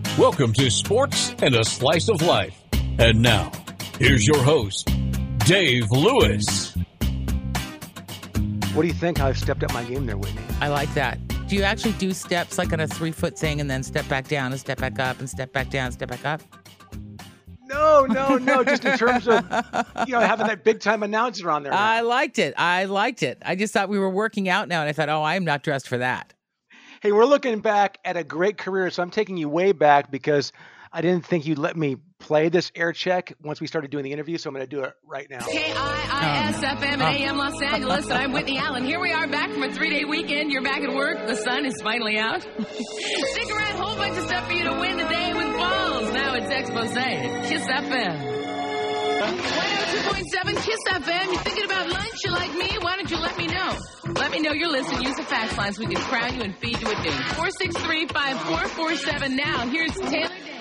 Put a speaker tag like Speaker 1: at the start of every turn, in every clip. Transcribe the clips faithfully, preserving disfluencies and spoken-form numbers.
Speaker 1: Welcome to Sports and a Slice of Life. And now, here's your host, Dave Lewis.
Speaker 2: What do you think how I've stepped up my game there, Whitney?
Speaker 3: I like that. Do you actually do steps like on a three-foot thing and then step back down and step back up and step back down and step back up?
Speaker 2: No, no, no. Just in terms of, you know, having that big-time announcer on there. Now.
Speaker 3: I liked it. I liked it. I just thought we were working out now, and I thought, oh, I'm not dressed for that.
Speaker 2: Hey, we're looking back at a great career, so I'm taking you way back because I didn't think you'd let me play this air check once we started doing the interview, so I'm going to do it right now.
Speaker 4: K I I S F M and A M Los Angeles, and I'm Whitney Allen. Here we are back from a three-day weekend. You're back at work. The sun is finally out. Stick around, whole bunch of stuff for you to win today with balls. Now it's Expose. Kiss F M. one oh two point seven Kiss F M. You're thinking about lunch? You like me? Why don't you let me know? Let me know you're listening. Use the fax line so we can crown you and feed you at noon. four six three, five four four seven. Now, here's Taylor Day.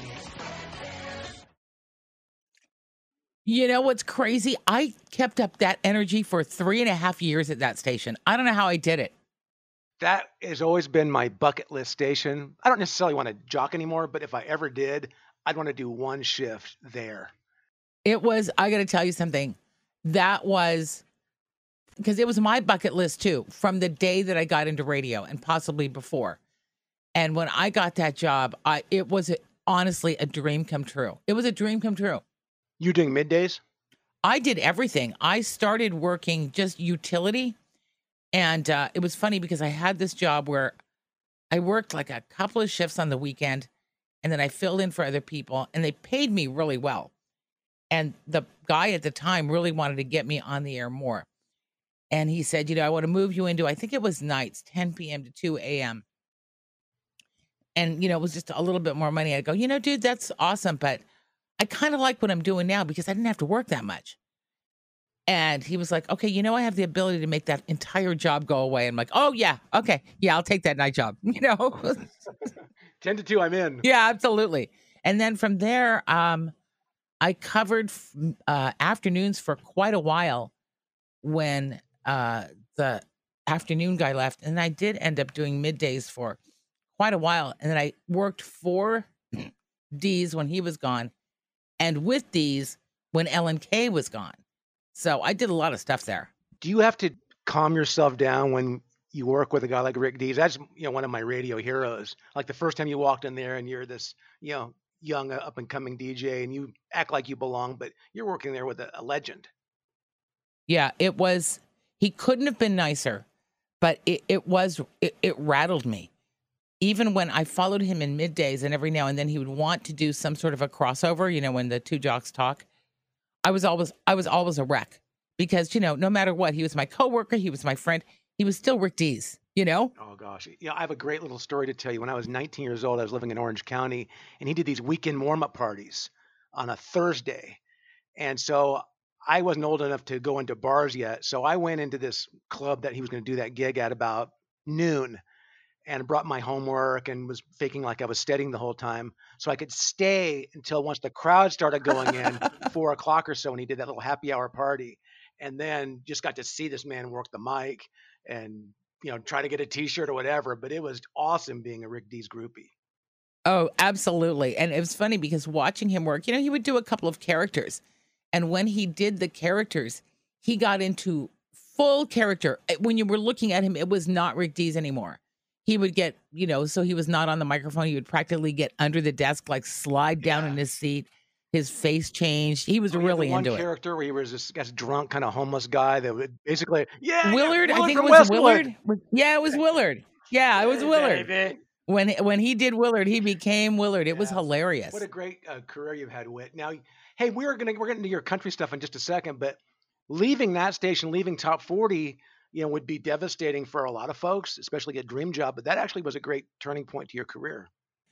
Speaker 3: You know what's crazy? I kept up that energy for three and a half years at that station. I don't know how I did it.
Speaker 2: That has always been my bucket list station. I don't necessarily want to jock anymore, but if I ever did, I'd want to do one shift there.
Speaker 3: It was, I got to tell you something. That was, because it was my bucket list too, from the day that I got into radio and possibly before. And when I got that job, I it was a, honestly a dream come true. It was a dream come true.
Speaker 2: You doing middays?
Speaker 3: I did everything. I started working just utility. And uh, it was funny because I had this job where I worked like a couple of shifts on the weekend and then I filled in for other people and they paid me really well. And the guy at the time really wanted to get me on the air more. And he said, you know, I want to move you into, I think it was nights, ten p.m. to two a.m. And, you know, it was just a little bit more money. I'd go, you know, dude, that's awesome. But I kind of like what I'm doing now because I didn't have to work that much. And he was like, okay, you know, I have the ability to make that entire job go away. I'm like, oh, yeah. Okay. Yeah, I'll take that night job. You know,
Speaker 2: ten to two, I'm in.
Speaker 3: Yeah, absolutely. And then from there, um, I covered uh, afternoons for quite a while when uh, the afternoon guy left. And I did end up doing middays for quite a while. And then I worked for D's when he was gone and with D's when Ellen K was gone. So I did a lot of stuff there.
Speaker 2: Do you have to calm yourself down when you work with a guy like Rick Dees? That's, you know, one of my radio heroes. Like the first time you walked in there and you're this, you know, young uh, up and coming D J and you act like you belong, but you're working there with a, a legend.
Speaker 3: Yeah, it was, he couldn't have been nicer, but it, it was, it, it rattled me. Even when I followed him in middays and every now and then he would want to do some sort of a crossover, you know, when the two jocks talk, I was always, I was always a wreck because, you know, no matter what, he was my coworker, he was my friend, he was still Rick Dees, you know?
Speaker 2: Oh gosh. Yeah. I have a great little story to tell you. When I was nineteen years old, I was living in Orange County and he did these weekend warm-up parties on a Thursday. And so I wasn't old enough to go into bars yet. So I went into this club that he was going to do that gig at about noon and brought my homework and was faking like I was studying the whole time so I could stay until once the crowd started going in, four o'clock or so, and he did that little happy hour party. And then just got to see this man work the mic and, you know, try to get a t-shirt or whatever. But it was awesome being a Rick Dees groupie.
Speaker 3: Oh, absolutely. And it was funny because watching him work, you know, he would do a couple of characters. And when he did the characters, he got into full character. When you were looking at him, it was not Rick Dees anymore. He would get, you know, so he was not on the microphone. He would practically get under the desk, like slide down yeah. in his seat. His face changed. He was
Speaker 2: oh,
Speaker 3: really
Speaker 2: one
Speaker 3: into
Speaker 2: it. One character where he was this, this drunk, kind of homeless guy that would basically, yeah,
Speaker 3: Willard.
Speaker 2: yeah,
Speaker 3: I think it was
Speaker 2: Westwood.
Speaker 3: Willard. Yeah, it was Willard. Yeah, it was Willard. Baby. When when he did Willard, he became Willard. It yeah. was hilarious.
Speaker 2: What a great uh, career you've had, Whit. Now, hey, we're gonna we're getting to your country stuff in just a second, but leaving that station, leaving Top forty, you know, would be devastating for a lot of folks, especially a dream job. But that actually was a great turning point to your career.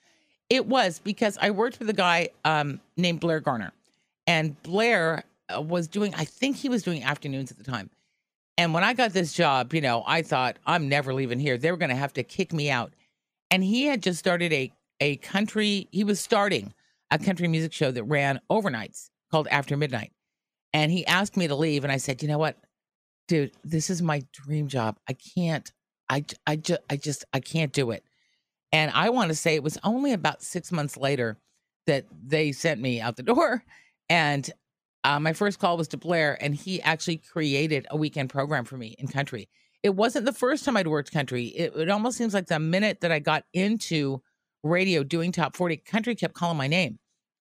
Speaker 3: It was because I worked with a guy um, named Blair Garner, and Blair uh, was doing, I think he was doing afternoons at the time. And when I got this job, you know, I thought I'm never leaving here. They were going to have to kick me out. And he had just started a a country. He was starting a country music show that ran overnights called After Midnight. And he asked me to leave, and I said, you know what, dude, this is my dream job. I can't. I I just I just I can't do it. And I want to say it was only about six months later that they sent me out the door. And uh, my first call was to Blair, and he actually created a weekend program for me in country. It wasn't the first time I'd worked country. It, it almost seems like the minute that I got into radio doing top forty, country kept calling my name.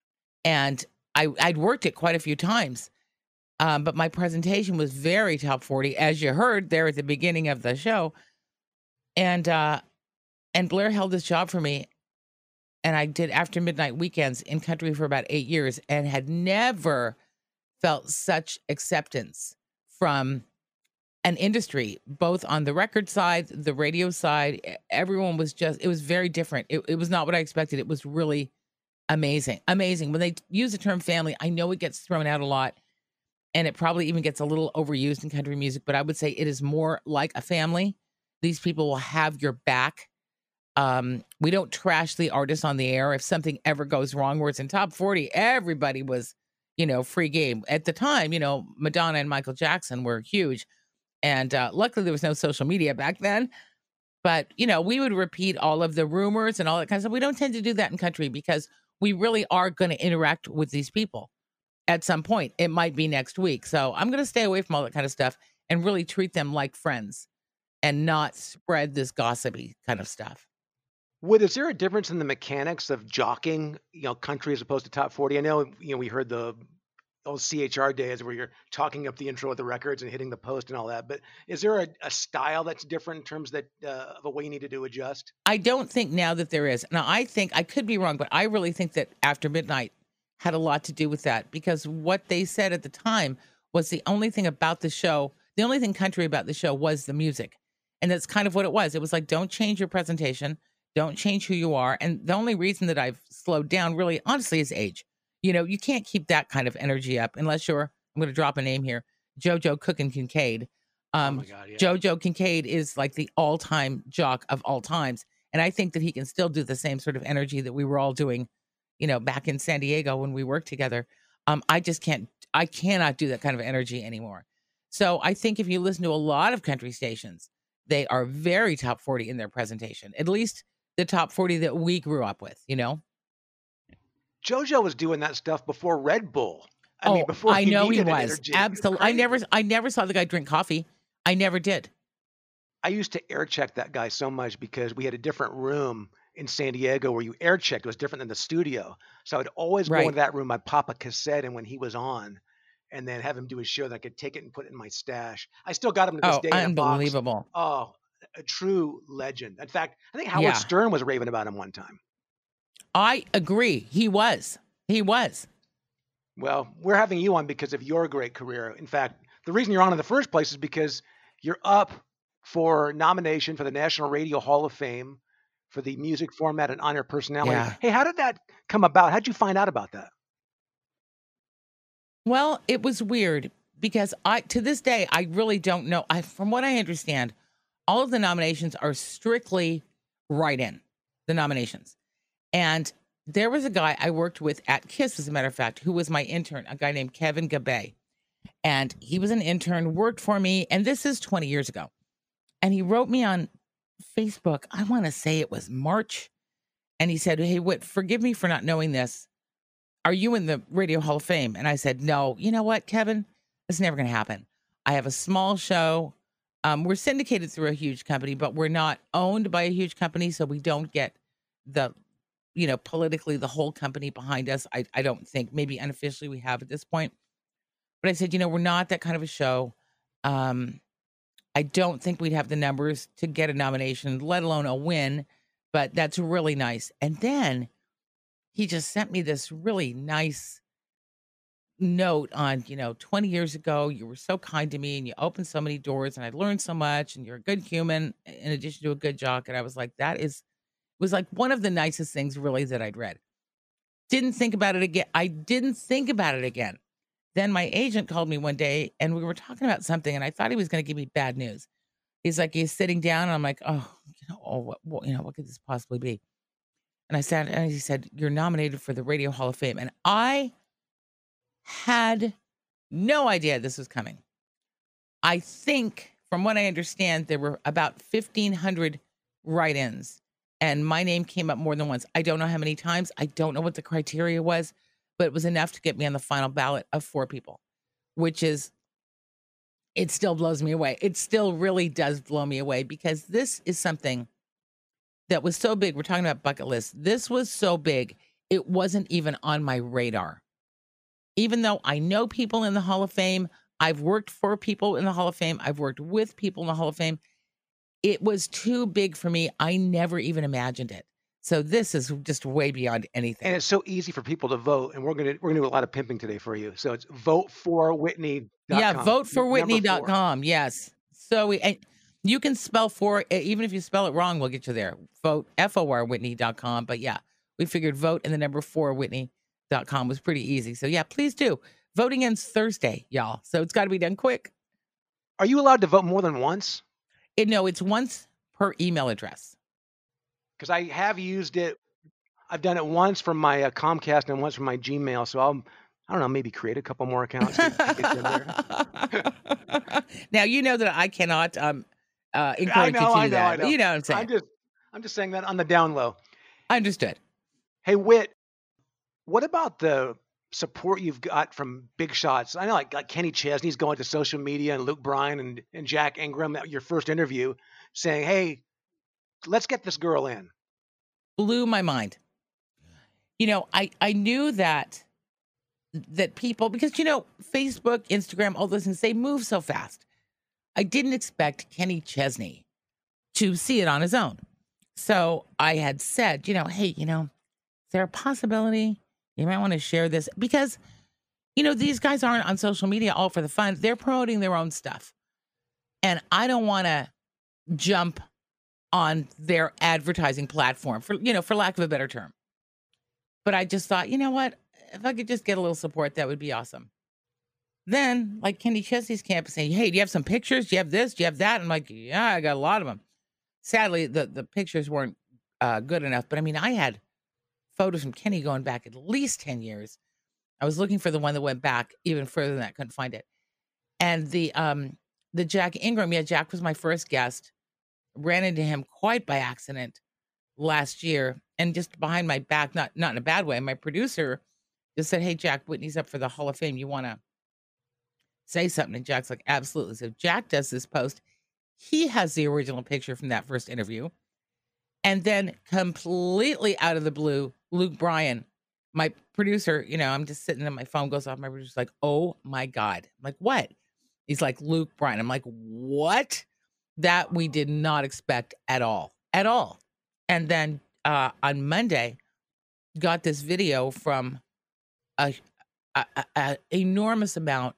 Speaker 3: And I, I'd worked it quite a few times. Um, but my presentation was very top forty, as you heard there at the beginning of the show. And uh, and Blair held this job for me. And I did after midnight weekends in country for about eight years and had never felt such acceptance from an industry, both on the record side, the radio side. Everyone was just, it was very different. It, it was not what I expected. It was really amazing. Amazing. When they use the term family, I know it gets thrown out a lot and it probably even gets a little overused in country music, but I would say it is more like a family. These people will have your back. Um, we don't trash the artist on the air. If something ever goes wrong where it's in top forty, everybody was, you know, free game. At the time, you know, Madonna and Michael Jackson were huge. And uh, luckily there was no social media back then. But, you know, we would repeat all of the rumors and all that kind of stuff. We don't tend to do that in country because we really are going to interact with these people at some point. It might be next week. So I'm going to stay away from all that kind of stuff and really treat them like friends and not spread this gossipy kind of stuff.
Speaker 2: Would is there a difference in the mechanics of jockeying, you know, country as opposed to top forty? I know, you know, we heard the old C H R days where you're talking up the intro of the records and hitting the post and all that. But is there a, a style that's different in terms that uh, of a way you need to do adjust?
Speaker 3: I don't think now that there is. Now, I think I could be wrong, but I really think that After Midnight had a lot to do with that because what they said at the time was the only thing about the show, the only thing country about the show was the music. And that's kind of what it was. It was like, don't change your presentation. Don't change who you are. And the only reason that I've slowed down really, honestly, is age. You know, you can't keep that kind of energy up unless you're, I'm going to drop a name here, JoJo Cookin Kincaid. Um,
Speaker 2: oh my God, yeah.
Speaker 3: JoJo Kincaid is like the all-time jock of all times. And I think that he can still do the same sort of energy that we were all doing, you know, back in San Diego when we worked together. Um, I just can't, I cannot do that kind of energy anymore. So I think if you listen to a lot of country stations, they are very top forty in their presentation, at least the top forty that we grew up with, you know?
Speaker 2: JoJo was doing that stuff before Red Bull. I
Speaker 3: oh,
Speaker 2: mean, before
Speaker 3: I
Speaker 2: he
Speaker 3: know he
Speaker 2: needed
Speaker 3: was.
Speaker 2: energy.
Speaker 3: Absolutely. I never, I never saw the guy drink coffee. I never did.
Speaker 2: I used to air check that guy so much because we had a different room in San Diego where you air checked. It was different than the studio. So I would always
Speaker 3: Right.
Speaker 2: go into that room. I'd pop a cassette in when he was on and then have him do his show that I could take it and put it in my stash. I still got him to this
Speaker 3: Oh,
Speaker 2: day in a box.
Speaker 3: unbelievable.
Speaker 2: Oh, a true legend. In fact, I think Howard
Speaker 3: Yeah.
Speaker 2: Stern was raving about him one time.
Speaker 3: I agree. He was. He was.
Speaker 2: Well, we're having you on because of your great career. In fact, the reason you're on in the first place is because you're up for nomination for the National Radio Hall of Fame for the music format and honor personality.
Speaker 3: Yeah.
Speaker 2: Hey, how did that come about? How'd you find out about that?
Speaker 3: Well, it was weird because I, to this day, I really don't know. I, from what I understand, all of the nominations are strictly write-in, the nominations. And there was a guy I worked with at KISS, as a matter of fact, who was my intern, a guy named Kevin Gabay. And he was an intern, worked for me, and this is twenty years ago. And he wrote me on Facebook, I want to say it was March. And he said, hey, Whit, forgive me for not knowing this. Are you in the Radio Hall of Fame? And I said, no. You know what, Kevin? It's never going to happen. I have a small show. Um, we're syndicated through a huge company, but we're not owned by a huge company, so we don't get the, you know, politically the whole company behind us. I, I don't think. Maybe unofficially we have at this point. But I said, you know, we're not that kind of a show. Um, I don't think we'd have the numbers to get a nomination, let alone a win, but that's really nice. And then he just sent me this really nice note on, you know, twenty years ago, you were so kind to me and you opened so many doors and I learned so much and you're a good human in addition to a good jock. And I was like, that is, it was like one of the nicest things really that I'd read. Didn't think about it again. I didn't think about it again. Then my agent called me one day and we were talking about something and I thought he was going to give me bad news. He's like, he's sitting down and I'm like, oh, you know, oh, what, what, you know, what could this possibly be? And I said, and he said, you're nominated for the Radio Hall of Fame. And I had no idea this was coming. I think, from what I understand, there were about fifteen hundred write-ins and my name came up more than once. I don't know how many times. I don't know what the criteria was, but it was enough to get me on the final ballot of four people, which is, it still blows me away. It still really does blow me away because this is something that was so big. We're talking about bucket list. This was so big, it wasn't even on my radar. Even though I know people in the Hall of Fame, I've worked for people in the Hall of Fame, I've worked with people in the Hall of Fame, it was too big for me. I never even imagined it. So this is just way beyond anything.
Speaker 2: And it's so easy for people to vote. And we're gonna we're gonna do a lot of pimping today for you. So it's vote for Whitney dot com.
Speaker 3: Yeah, vote for Whitney dot com. Yes. So we, and you can spell for, even if you spell it wrong, we'll get you there. Vote F O R Whitney dot com. But yeah, we figured vote and the number four Whitney dot com was pretty easy. So yeah, please do. Voting ends Thursday, y'all. So it's got to be done quick.
Speaker 2: Are you allowed to vote more than once?
Speaker 3: It, no, it's once per email address.
Speaker 2: Because I have used it. I've done it once from my uh, Comcast and once from my Gmail. So I'll, I don't know, maybe create a couple more accounts. To, to get in there.
Speaker 3: Now, you know that I cannot um, uh, encourage
Speaker 2: I know,
Speaker 3: you to do
Speaker 2: I know,
Speaker 3: that.
Speaker 2: I know.
Speaker 3: You know what I'm saying?
Speaker 2: I'm just, I'm just saying that on the down low.
Speaker 3: Understood.
Speaker 2: Hey, Whit, what about the support you've got from big shots? I know like, like Kenny Chesney's going to social media and Luke Bryan and, and Jack Ingram at your first interview saying, hey, let's get this girl in.
Speaker 3: Blew my mind. You know, I, I knew that that people, because, you know, Facebook, Instagram, all those things, they move so fast. I didn't expect Kenny Chesney to see it on his own. So I had said, you know, hey, you know, is there a possibility you might want to share this? Because, you know, these guys aren't on social media all for the fun. They're promoting their own stuff. And I don't want to jump on their advertising platform, for, you know, for lack of a better term. But I just thought, you know what? If I could just get a little support, that would be awesome. Then, like Kenny Chesney's campus saying, hey, do you have some pictures? Do you have this? Do you have that? I'm like, yeah, I got a lot of them. Sadly, the, the pictures weren't uh, good enough. But I mean, I had photos from Kenny going back at least ten years. I was looking for the one that went back even further than that. Couldn't find it. And the um the Jack Ingram, yeah, Jack was my first guest. Ran into him quite by accident last year. And just behind my back, not not in a bad way, my producer just said, hey, Jack, Whitney's up for the Hall of Fame. You want to say something? And Jack's like, absolutely. So Jack does this post. He has the original picture from that first interview. And then completely out of the blue, Luke Bryan, my producer, you know, I'm just sitting and my phone goes off. My producer's like, oh my God. I'm like, what? He's like, Luke Bryan. I'm like, what? That we did not expect at all, at all. And then uh, on Monday, got this video from a, a, a, a enormous amount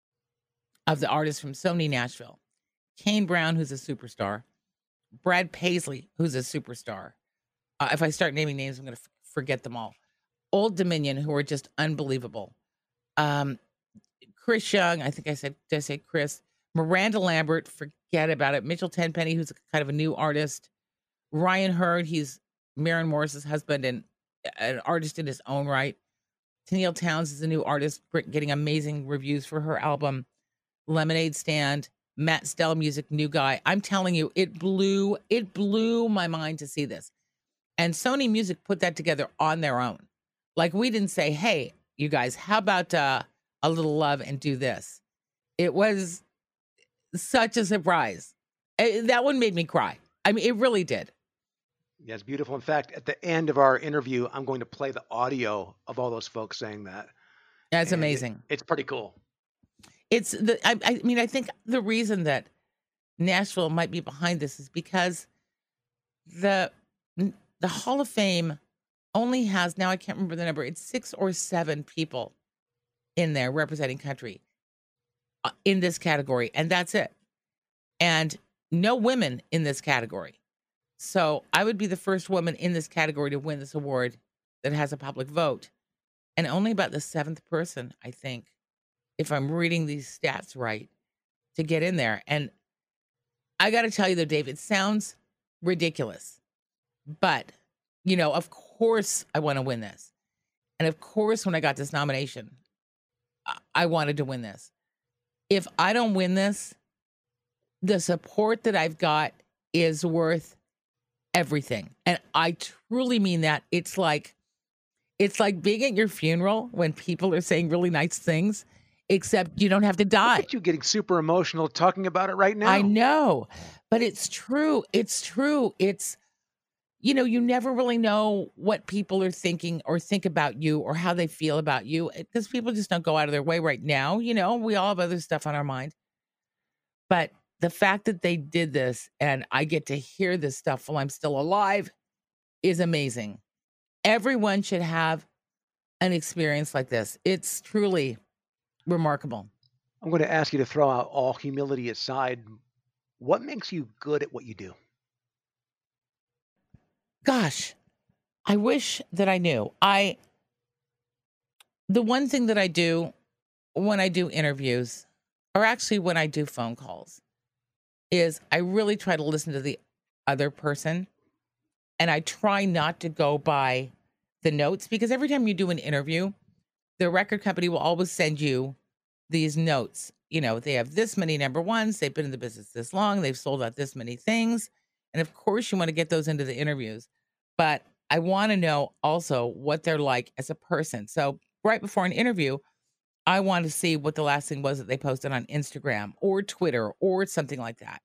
Speaker 3: of the artists from Sony Nashville. Kane Brown, who's a superstar. Brad Paisley, who's a superstar. Uh, if I start naming names, I'm going to f- forget them all. Old Dominion, who are just unbelievable. Um, Chris Young, I think I said, did I say Chris? Miranda Lambert, forget about it. Mitchell Tenpenny, who's kind of a new artist. Ryan Hurd, he's Maren Morris's husband and an artist in his own right. Tennille Towns is a new artist, getting amazing reviews for her album. Lemonade Stand, Matt Stella Music, new guy. I'm telling you, it blew, it blew my mind to see this. And Sony Music put that together on their own. Like, we didn't say, hey, you guys, how about uh, a little love and do this? It was such a surprise. It, that one made me cry. I mean, it really did.
Speaker 2: Yeah, it's beautiful. In fact, at the end of our interview, I'm going to play the audio of all those folks saying that.
Speaker 3: That's
Speaker 2: And
Speaker 3: amazing.
Speaker 2: It, it's pretty cool.
Speaker 3: It's the, I, I mean, I think the reason that Nashville might be behind this is because the, the Hall of Fame only has, now I can't remember the number, it's six or seven people in there representing country uh, in this category. And that's it. And no women in this category. So I would be the first woman in this category to win this award that has a public vote. And only about the seventh person, I think, if I'm reading these stats right, to get in there. And I got to tell you though, Dave, it sounds ridiculous, but you know, of course I want to win this. And of course, when I got this nomination, I, I wanted to win this. If I don't win this, the support that I've got is worth everything. And I truly mean that. It's like, it's like being at your funeral when people are saying really nice things, except you don't have to die.
Speaker 2: Look at you getting super emotional talking about it right now.
Speaker 3: I know, but it's true. It's true. It's, you know, you never really know what people are thinking or think about you or how they feel about you because people just don't go out of their way right now. You know, we all have other stuff on our mind. But the fact that they did this and I get to hear this stuff while I'm still alive is amazing. Everyone should have an experience like this. It's truly remarkable.
Speaker 2: I'm going to ask you to throw out all humility aside. What makes you good at what you do?
Speaker 3: Gosh, I wish that I knew. I, the one thing that I do when I do interviews, or actually when I do phone calls, is I really try to listen to the other person. And I try not to go by the notes because every time you do an interview, the record company will always send you these notes. You know, they have this many number ones, they've been in the business this long, they've sold out this many things. And of course, you want to get those into the interviews. But I want to know also what they're like as a person. So right before an interview, I want to see what the last thing was that they posted on Instagram or Twitter or something like that.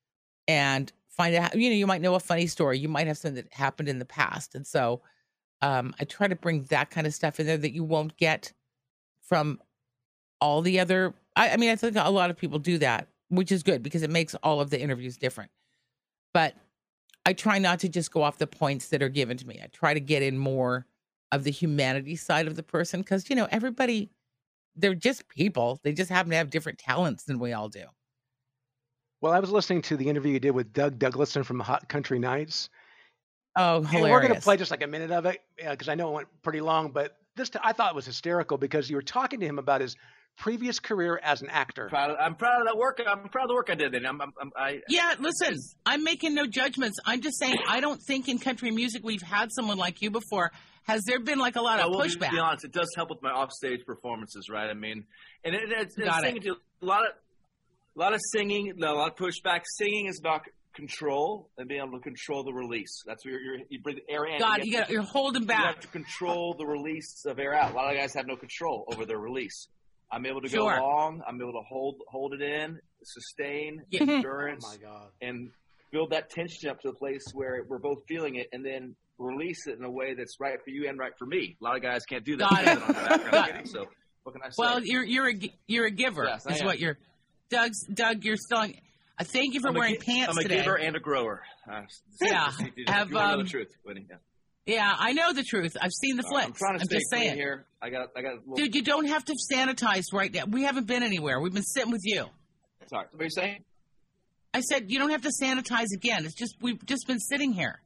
Speaker 3: And find out, you know, you might know a funny story. You might have something that happened in the past. And so um, I try to bring that kind of stuff in there that you won't get from all the other. I, I mean, I think a lot of people do that, which is good because it makes all of the interviews different. But I try not to just go off the points that are given to me. I try to get in more of the humanity side of the person because, you know, everybody, they're just people. They just happen to have different talents than we all do.
Speaker 2: Well, I was listening to the interview you did with Doug Douglason from Hot Country Nights.
Speaker 3: Oh, hilarious.
Speaker 2: And we're going to play just like a minute of it because I know it went pretty long, but this t- I thought it was hysterical because you were talking to him about his previous career as an actor.
Speaker 5: Proud of, I'm proud of that work. I'm proud of the work I did. And I'm, I'm, I'm, I,
Speaker 3: yeah, listen, I'm making no judgments. I'm just saying I don't think in country music we've had someone like you before. Has there been like a lot of
Speaker 5: I will
Speaker 3: pushback?
Speaker 5: Be honest, it does help with my offstage performances, right? I mean, and it, it's, it's
Speaker 3: Got
Speaker 5: singing
Speaker 3: it.
Speaker 5: to a lot of, a lot of singing, a lot of pushback. Singing is about control and being able to control the release. That's where you're, you breathe air in.
Speaker 3: God,
Speaker 5: you
Speaker 3: you
Speaker 5: get
Speaker 3: got, you're holding
Speaker 5: You
Speaker 3: back.
Speaker 5: have to control the release of air out. A lot of guys have no control over their release. I'm able to go
Speaker 3: Sure.
Speaker 5: long. I'm able to hold hold it in, sustain,
Speaker 3: Yeah.
Speaker 5: endurance,
Speaker 2: Oh my God.
Speaker 5: and build that tension up to a place where we're both feeling it, and then release it in a way that's right for you and right for me. A lot of guys can't do that.
Speaker 3: Got it.
Speaker 5: On the background, so what can I say?
Speaker 3: Well, you're you're a gi- you're a giver.
Speaker 5: Yes, I
Speaker 3: is
Speaker 5: am.
Speaker 3: what you're. Doug's Doug, you're still. I thank you for
Speaker 5: I'm a
Speaker 3: wearing
Speaker 5: gi-
Speaker 3: pants
Speaker 5: I'm a
Speaker 3: today.
Speaker 5: giver and a grower. Uh,
Speaker 3: Yeah.
Speaker 5: if you,
Speaker 3: Have,
Speaker 5: if you want to know
Speaker 3: um,
Speaker 5: the truth, Whitney. Yeah.
Speaker 3: Yeah, I know the truth. I've seen the
Speaker 5: All right,
Speaker 3: flips.
Speaker 5: I'm trying to
Speaker 3: I'm
Speaker 5: stay
Speaker 3: just
Speaker 5: clean
Speaker 3: saying.
Speaker 5: here. I got, I got. A little,
Speaker 3: Dude, you don't have to sanitize right now. We haven't been anywhere. We've been sitting with you.
Speaker 5: Sorry, what are you saying?
Speaker 3: I said you don't have to sanitize again. It's just we've just been sitting here.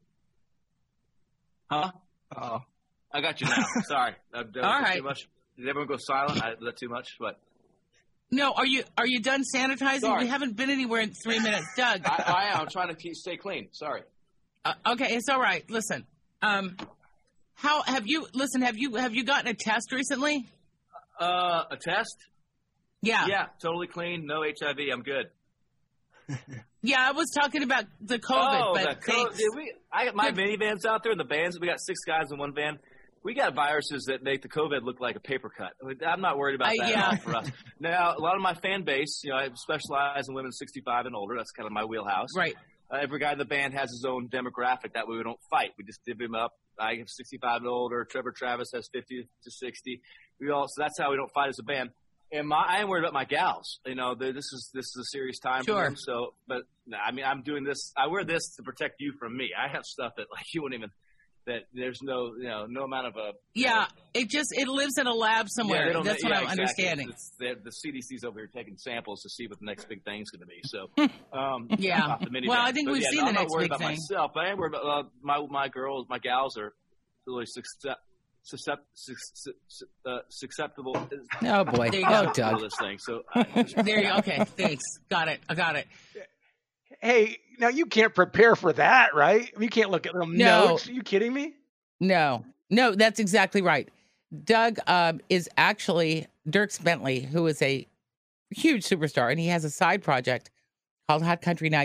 Speaker 5: Huh? Oh, I got you now. Sorry. Uh, did I
Speaker 3: All
Speaker 5: say
Speaker 3: right.
Speaker 5: Too much? Did everyone go silent? I, was that too much? What?
Speaker 3: No, are you are you done sanitizing?
Speaker 5: Sorry.
Speaker 3: We haven't been anywhere in three minutes, Doug.
Speaker 5: I, I am. I'm trying to keep, stay clean. Sorry.
Speaker 3: Uh, okay, it's all right. Listen, um, how have you? Listen, have you have you gotten a test recently?
Speaker 5: Uh, a test?
Speaker 3: Yeah,
Speaker 5: Yeah, totally clean. No H I V. I'm good.
Speaker 3: yeah. I was talking about the COVID,
Speaker 5: oh,
Speaker 3: but
Speaker 5: the co-
Speaker 3: thanks.
Speaker 5: dude, we, I got my
Speaker 3: Good.
Speaker 5: minivans out there and the vans. We got six guys in one van. We got viruses that make the COVID look like a paper cut. I'm not worried about
Speaker 3: I-
Speaker 5: that
Speaker 3: yeah.
Speaker 5: at all for us. Now, a lot of my fan base, you know, I specialize in women sixty-five and older. That's kind of my wheelhouse.
Speaker 3: Right.
Speaker 5: Uh, every guy in the band has his own demographic. That way we don't fight. We just divvy them up. I have sixty-five and older. Trevor Travis has fifty to sixty. We all, so that's how we don't fight as a band. And my, I am worried about my gals. You know, this is this is a serious time
Speaker 3: Sure.
Speaker 5: for them. So, but no, I mean, I'm doing this. I wear this to protect you from me. I have stuff that like you wouldn't even. That there's no, you know, no amount of a.
Speaker 3: Yeah, it just it lives in a lab
Speaker 5: Yeah,
Speaker 3: somewhere.
Speaker 5: they don't-
Speaker 3: That's what
Speaker 5: yeah,
Speaker 3: I'm
Speaker 5: exactly.
Speaker 3: understanding.
Speaker 5: It's, the, the C D C's over here taking samples to see what the next big thing's going to be. So, um,
Speaker 3: Yeah.
Speaker 5: off the minivan.
Speaker 3: Well, I think
Speaker 5: But
Speaker 3: we've
Speaker 5: yeah,
Speaker 3: seen
Speaker 5: no,
Speaker 3: the
Speaker 5: I'm not
Speaker 3: next
Speaker 5: worried
Speaker 3: big
Speaker 5: about
Speaker 3: thing.
Speaker 5: myself. But I am worried about uh, my my girls, my gals are really suscept, suscept, sus- uh, susceptible.
Speaker 3: Oh boy,
Speaker 5: There
Speaker 3: oh
Speaker 5: to
Speaker 3: Doug.
Speaker 5: this thing. So, I,
Speaker 3: There you okay. Thanks. Got it. I got it.
Speaker 2: Hey, now you can't prepare for that, right? You can't look at little
Speaker 3: No.
Speaker 2: notes. Are you kidding me?
Speaker 3: No, no, that's exactly right. Doug um, is actually Dierks Bentley, who is a huge superstar, and he has a side project called Hot Country Nights.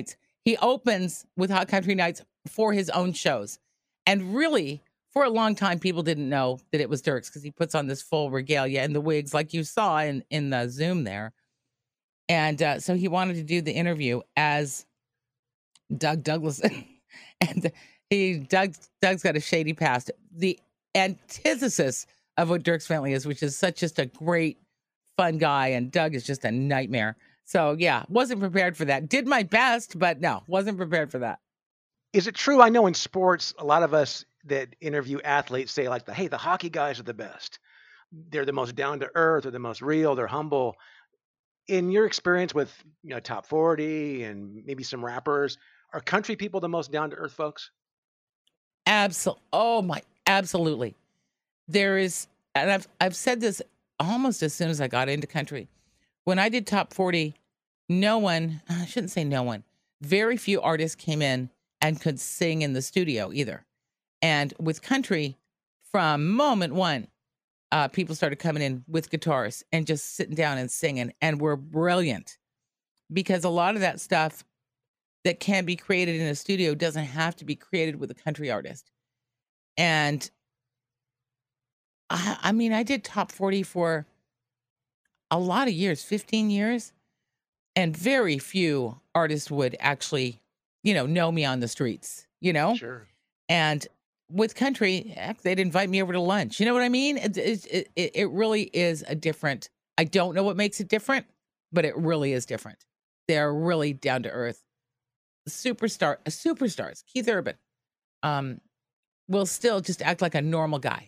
Speaker 3: he opens with Hot Country Nights for his own shows. And really, for a long time, people didn't know that it was Dierks because he puts on this full regalia and the wigs like you saw in, in the Zoom there. And uh, so he wanted to do the interview as Doug Douglas. and he Doug, Doug's got a shady past. The antithesis of what Dierks Bentley is, which is such just a great, fun guy. And Doug is just a nightmare. So, yeah, wasn't prepared for that. Did my best, but no, wasn't prepared for that.
Speaker 2: Is it true? I know in sports, a lot of us that interview athletes say like, the, hey, the hockey guys are the best. They're the most down to earth. They're the most real. They're humble. In your experience with, you know, Top forty and maybe some rappers, are country people the most down to earth folks?
Speaker 3: Absolutely. Oh my, absolutely. There is, and I've I've said this almost as soon as I got into country. When I did Top forty, no one, I shouldn't say no one, very few artists came in and could sing in the studio either. And with country, from moment one, uh, people started coming in with guitars and just sitting down and singing, and were brilliant. Because a lot of that stuff that can be created in a studio doesn't have to be created with a country artist. And I, I mean, I did Top forty for a lot of years, fifteen years, and very few artists would actually, you know, know me on the streets, you know?
Speaker 2: Sure.
Speaker 3: And with country, heck, they'd invite me over to lunch. You know what I mean? It, it, it, it really is a different, I don't know what makes it different, but it really is different. They're really down to earth. Superstar, superstars, Keith Urban, um, will still just act like a normal guy.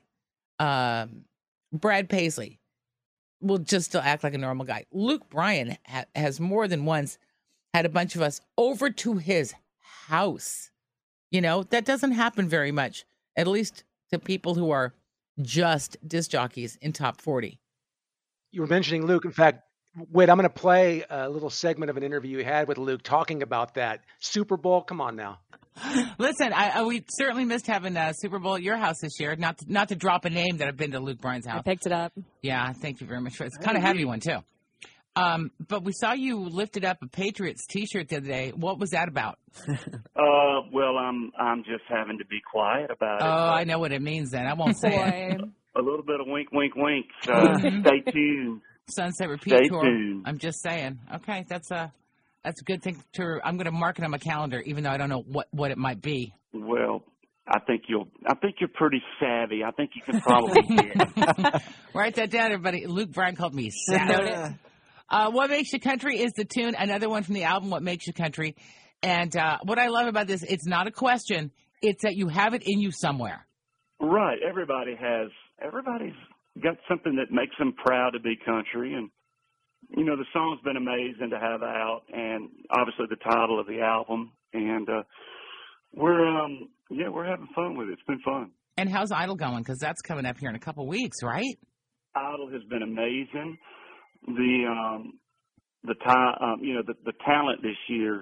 Speaker 3: Um, Brad Paisley will just still act like a normal guy. Luke Bryan ha- has more than once had a bunch of us over to his house. You know, that doesn't happen very much, at least to people who are just disc jockeys in Top forty.
Speaker 2: You were mentioning Luke. In fact, wait, I'm going to play a little segment of an interview you had with Luke talking about that Super Bowl. Come on now.
Speaker 3: Listen, I, I, we certainly missed having a Super Bowl at your house this year. Not to, not to drop a name that I've been to Luke Bryan's house.
Speaker 6: I picked it up.
Speaker 3: Yeah, thank you very much. It's kind of heavy one, too. Um, but we saw you lifted up a Patriots T-shirt the other day. What was that about?
Speaker 7: Uh, well, I'm I'm just having to be quiet about it.
Speaker 3: Oh, I know what it means then. I won't say it.
Speaker 7: A little bit of wink, wink, wink. Uh, stay tuned.
Speaker 3: Sunset Repeat
Speaker 7: Stay
Speaker 3: Tour.
Speaker 7: tuned.
Speaker 3: I'm just saying. Okay, that's a that's a good thing to. I'm going to mark it on my calendar, even though I don't know what, what it might be.
Speaker 7: Well, I think you'll. I think you're pretty savvy. I think you can probably get it.
Speaker 3: Write that down, everybody. Luke Bryan called me savvy. Uh, What Makes You Country is the tune, another one from the album, What Makes You Country. And uh, what I love about this, it's not a question. It's that you have it in you somewhere.
Speaker 7: Right. Everybody has. Everybody's got something that makes them proud to be country. And, you know, the song's been amazing to have out, and obviously the title of the album. And uh, we're, um, yeah, we're having fun with it. It's been fun.
Speaker 3: And how's Idol going? Because that's coming up here in a couple weeks, right?
Speaker 7: Idol has been amazing. The um, the time, um, you know, the, the talent this year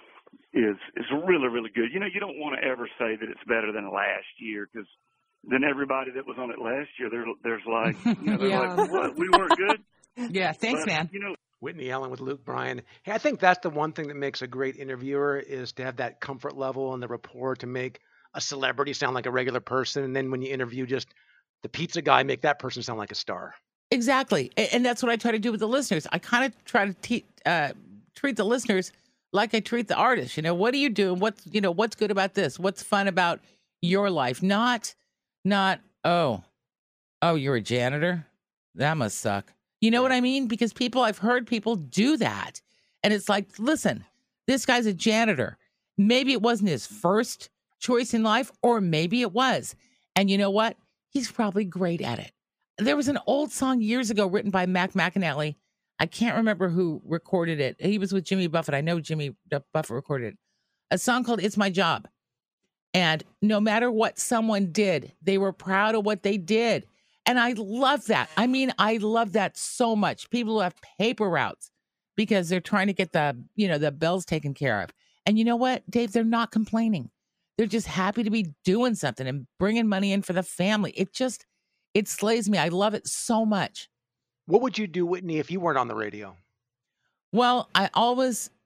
Speaker 7: is is really really good. You know, you don't want to ever say that it's better than last year, because then everybody that was on it last year, there there's like, you know, they're
Speaker 6: Yeah.
Speaker 7: like, what, we weren't good.
Speaker 3: Yeah, thanks,
Speaker 7: But,
Speaker 3: man.
Speaker 7: You know,
Speaker 2: Whitney Allen with Luke Bryan. Hey, I think that's the one thing that makes a great interviewer, is to have that comfort level and the rapport to make a celebrity sound like a regular person. And then when you interview just the pizza guy, make that person sound like a star.
Speaker 3: Exactly. A- And that's what I try to do with the listeners. I kind of try to te- uh, treat the listeners like I treat the artist. You know, what are you doing? What's, you know, what's good about this? What's fun about your life? Not, not, oh, oh, you're a janitor? That must suck. You know what I mean? Because people, I've heard people do that. And it's like, listen, this guy's a janitor. Maybe it wasn't his first choice in life, or maybe it was. And you know what? He's probably great at it. There was an old song years ago written by Mac McAnally. I can't remember who recorded it. He was with Jimmy Buffett. I know Jimmy Buffett recorded it. A song called It's My Job. And no matter what someone did, they were proud of what they did. And I love that. I mean, I love that so much. People who have paper routes because they're trying to get the, you know, the bills taken care of. And you know what, Dave? They're not complaining. They're just happy to be doing something and bringing money in for the family. It just, it slays me. I love it so much.
Speaker 2: What would you do, Whitney, if you weren't on the radio?
Speaker 3: Well, I always,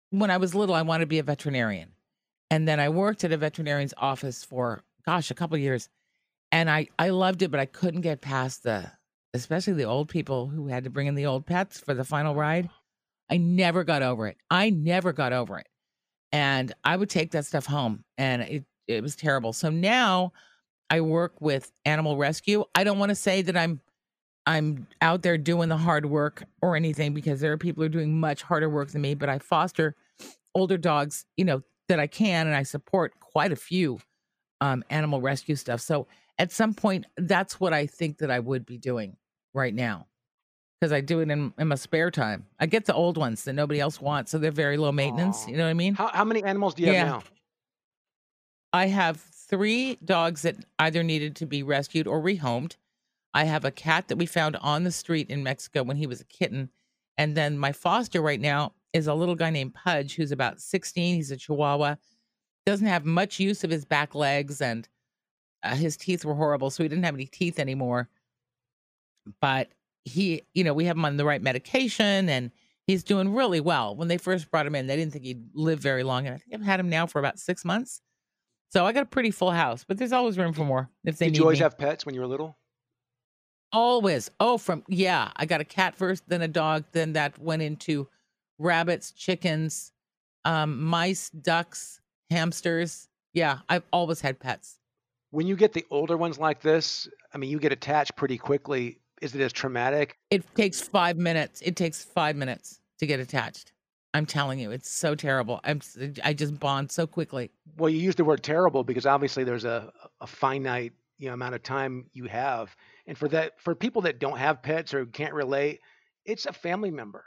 Speaker 3: when I was little, I wanted to be a veterinarian. And then I worked at a veterinarian's office for, gosh, a couple of years. And I, I loved it, but I couldn't get past the, especially the old people who had to bring in the old pets for the final ride. I never got over it. I never got over it. And I would take that stuff home, and it, it was terrible. So now I work with animal rescue. I don't want to say that I'm I'm out there doing the hard work or anything, because there are people who are doing much harder work than me, but I foster older dogs, you know, that I can, and I support quite a few um, animal rescue stuff. So at some point, that's what I think that I would be doing right now, because I do it in, in my spare time. I get the old ones that nobody else wants, so they're very low maintenance.
Speaker 2: Aw.
Speaker 3: You know what I mean?
Speaker 2: How how many animals do you
Speaker 3: Yeah.
Speaker 2: have now?
Speaker 3: I have three dogs that either needed to be rescued or rehomed. I have a cat that we found on the street in Mexico when he was a kitten. And then my foster right now is a little guy named Pudge, who's about sixteen. He's a Chihuahua. Doesn't have much use of his back legs, and uh, his teeth were horrible, so he didn't have any teeth anymore. But he, you know, we have him on the right medication, and he's doing really well. When they first brought him in, they didn't think he'd live very long. And I think I've had him now for about six months. So I got a pretty full house, but there's always room for more if they
Speaker 2: Did
Speaker 3: need
Speaker 2: you always
Speaker 3: me.
Speaker 2: have pets when you were little?
Speaker 3: Always. Oh, from, yeah, I got a cat first, then a dog, then that went into rabbits, chickens, um, mice, ducks, hamsters. Yeah, I've always had pets.
Speaker 2: When you get the older ones like this, I mean, you get attached pretty quickly. Is it as traumatic?
Speaker 3: It takes five minutes. It takes five minutes to get attached. I'm telling you, it's so terrible. I'm, I just bond so quickly.
Speaker 2: Well, you use the word terrible because obviously there's a, a finite, you know, amount of time you have. And for that, for people that don't have pets or can't relate, it's a family member.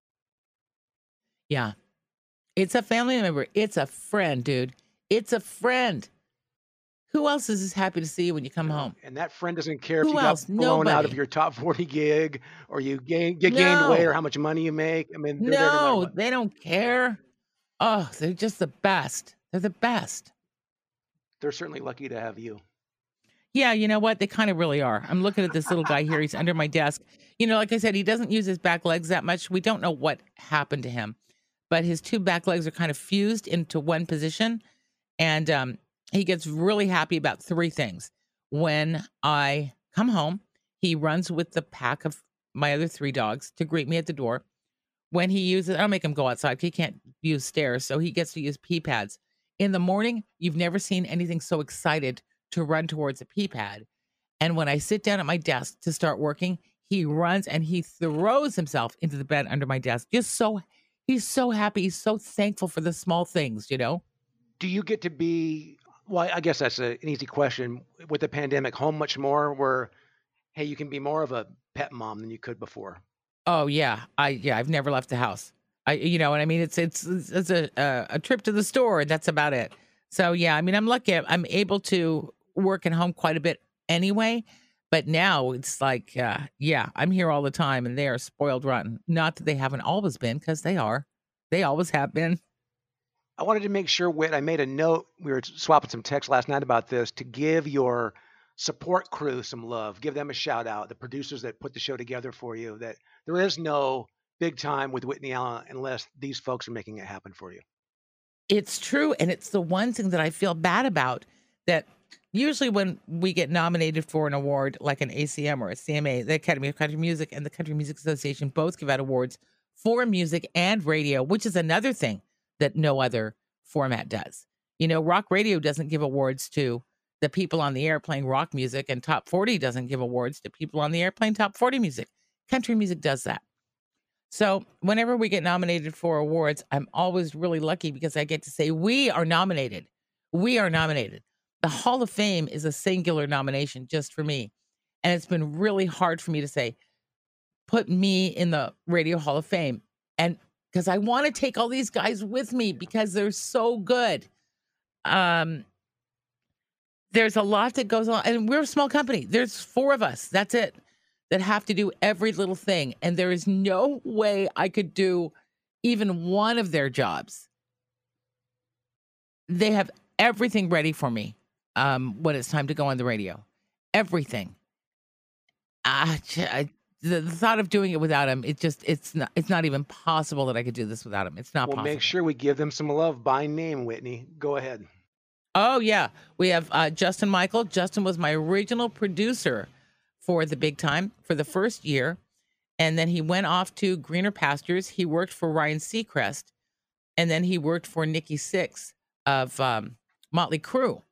Speaker 3: Yeah. It's a family member. It's a friend, dude. It's a friend. Who else is as happy to see you when you come
Speaker 2: you know,
Speaker 3: home?
Speaker 2: And that friend doesn't care
Speaker 3: Who
Speaker 2: if you
Speaker 3: else?
Speaker 2: got blown out of
Speaker 3: Nobody.
Speaker 2: your top forty gig or you gain, you gained weight or
Speaker 3: No.
Speaker 2: how much money you make. I mean, they're there no matter
Speaker 3: No,
Speaker 2: what.
Speaker 3: they don't care. Oh, they're just the best. They're the best.
Speaker 2: They're certainly lucky to have you.
Speaker 3: Yeah, you know what? They kind of really are. I'm looking at this little guy here. He's under my desk. You know, like I said, he doesn't use his back legs that much. We don't know what happened to him, but his two back legs are kind of fused into one position. And um, he gets really happy about three things. When I come home, he runs with the pack of my other three dogs to greet me at the door. When he uses, I don't make him go outside. He can't use stairs, so he gets to use pee pads. In the morning, you've never seen anything so excited to run towards a pee pad. And when I sit down at my desk to start working, he runs and he throws himself into the bed under my desk. Just so, he's so happy. He's so thankful for the small things, you know?
Speaker 2: Do you get to be, well, I guess that's a, an easy question. With the pandemic, home much more where, hey, you can be more of a pet mom than you could before?
Speaker 3: Oh yeah, I yeah, I've never left the house. I you know what I mean. It's it's it's a a, a trip to the store, and that's about it. So yeah, I mean, I'm lucky. I'm able to work at home quite a bit anyway. But now it's like, uh, yeah, I'm here all the time, and they are spoiled rotten. Not that they haven't always been, because they are. They always have been.
Speaker 2: I wanted to make sure, Whit, I made a note. We were swapping some text last night about this to give your support crew some love. Give them a shout out. The producers that put the show together for you. That there is no big time with Whitney Allen unless these folks are making it happen for you.
Speaker 3: It's true, and it's the one thing that I feel bad about. That usually when we get nominated for an award, like an A C M or a C M A, the Academy of Country Music and the Country Music Association both give out awards for music and radio, which is another thing that no other format does. You know, rock radio doesn't give awards to the people on the air playing rock music, and Top forty doesn't give awards to people on the air playing Top forty music. Country music does that. So whenever we get nominated for awards, I'm always really lucky because I get to say, we are nominated. We are nominated. The Hall of Fame is a singular nomination just for me. And it's been really hard for me to say, put me in the Radio Hall of Fame. And because I want to take all these guys with me because they're so good. Um, there's a lot that goes on. And we're a small company. There's four of us. That's it. That have to do every little thing. And there is no way I could do even one of their jobs. They have everything ready for me um, when it's time to go on the radio. Everything. I, I the, the thought of doing it without him, it just it's not it's not even possible that I could do this without him. It's not
Speaker 2: Well,
Speaker 3: possible.
Speaker 2: make sure we give them some love by name, Whitney. Go ahead.
Speaker 3: Oh yeah, we have uh, Justin Michael. Justin was my original producer for the Big Time for the first year, and then he went off to greener pastures. He worked for Ryan Seacrest, and then he worked for Nikki Sixx of um, Motley Crue.